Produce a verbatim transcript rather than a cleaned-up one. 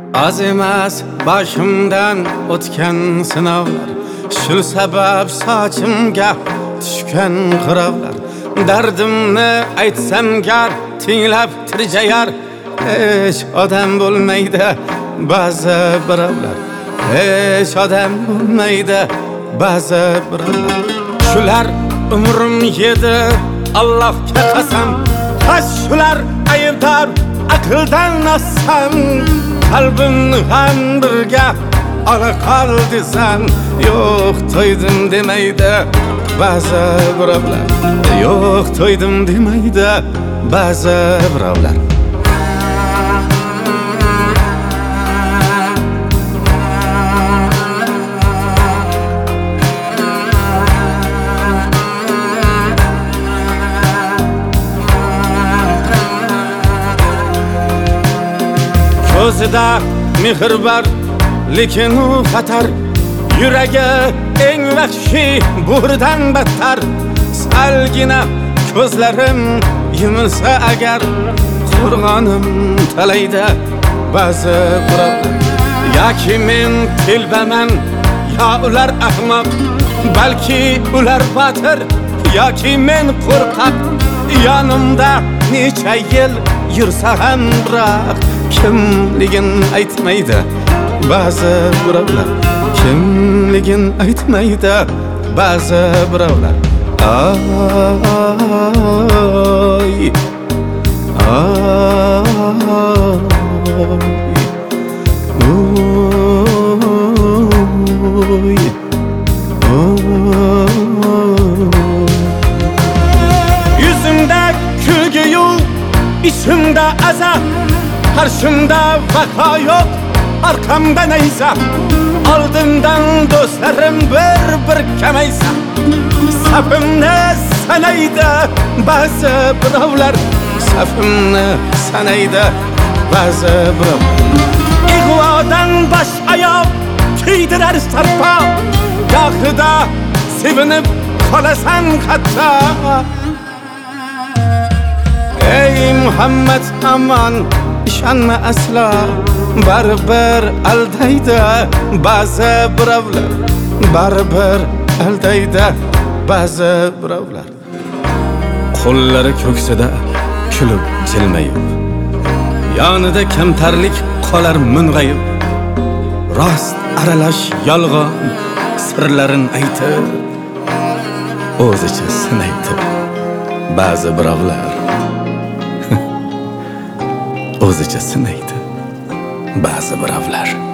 Az emas başımdan o'tgan sinovlar, shul sabab sochimga tushgan qirovlar. Dardimni aytsam gar tinglab tirjayar, hech odam bo'lmaydi ba'zi birovlar. Hech odam bo'lmaydi ba'zi birovlar. Shular umrim yedi Allohga qasam, has shular aybdor aqldan osam. Qalbimni ham birga ola qol desam, yo'q to'ydim demaydi ba'zi birovlar. Yo'q to'ydim demaydi ba'zi birovlar. Ko'zida mehr bor, lekin u xatar. Yuragi eng vahshiy burdan battar. Salgina ko'zlarim yumilsa agar, qo'rg'onim talaydi ba'zi birovlar. Yoki men telbaman, yo ular ahmoq, balki ular botir, yoki men qo'rqoq. Yonimda necha yil yursa ham biroq kimligin aytmaydi ba'zi birovlar. Kimligin aytmaydi ba'zi birovlar. Ay yüzümde külgü yok, içimde azap. Karşımda vaka yok, arkamda neyse. Aldımdan dostlarım bir bir kemeyse. Safımni sanaydi ba'zi birovlar. Safımni sanaydi ba'zi birovlar. İg'vodan bosh oyoq kiydirar sarpo. Gohida sevinib qolasan hatto. Ey Muhammad aman, ishonma aslo, baribir aldaydi ba'zi birovlar. Baribir aldaydi ba'zi birovlar. Qo'llari ko'ksida kulib jilmayib, yonida kamtarlik qolar mung'ayib. Rost aralash yolg'on sirlarin aytib, o'zicha sinaydi ba'zi birovlar. O'zicha sinaydi ba'zi birovlar.